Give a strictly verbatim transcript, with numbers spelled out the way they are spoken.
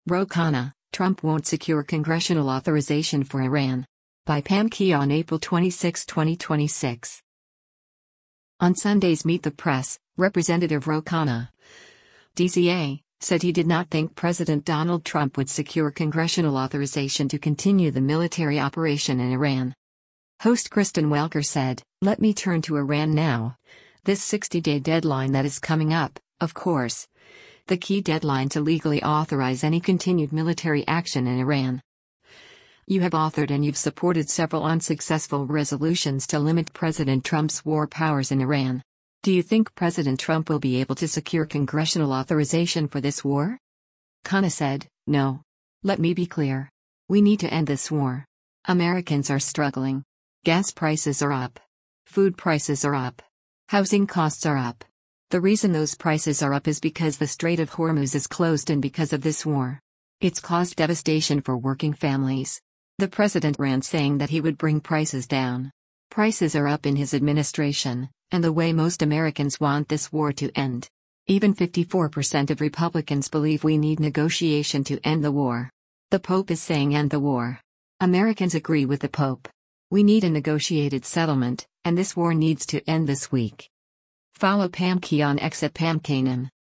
Ro Khanna, Trump won't secure congressional authorization for Iran. By Pam Key on April twenty-sixth, twenty twenty-six. On Sunday's Meet the Press, Representative Ro Khanna, D C A, said he did not think President Donald Trump would secure congressional authorization to continue the military operation in Iran. Host Kristen Welker said, "Let me turn to Iran now. This sixty-day deadline that is coming up, of course. The key deadline to legally authorize any continued military action in Iran. You have authored and you've supported several unsuccessful resolutions to limit President Trump's war powers in Iran. Do you think President Trump will be able to secure congressional authorization for this war?" Khanna said, "No. Let me be clear. We need to end this war. Americans are struggling. Gas prices are up. Food prices are up. Housing costs are up. The reason those prices are up is because the Strait of Hormuz is closed and because of this war. It's caused devastation for working families." The president ran saying that he would bring prices down. Prices are up in his administration, and the way most Americans want this war to end. Even fifty-four percent of Republicans believe we need negotiation to end the war. The Pope is saying end the war. Americans agree with the Pope. We need a negotiated settlement, and this war needs to end this week. Follow Pam Key on X at Pam Kanan.